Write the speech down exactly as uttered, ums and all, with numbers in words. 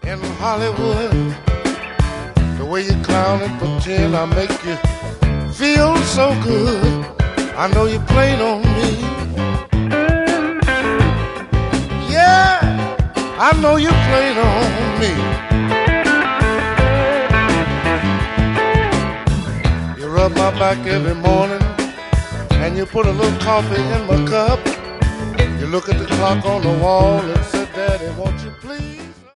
in Hollywood. The way you clown and pretend I make you feel so good. I know you played on me. Yeah, I know you played on me. You rub my back every morning and you put a little coffee in my cup. You look at the clock on the wall and say, Daddy, won't you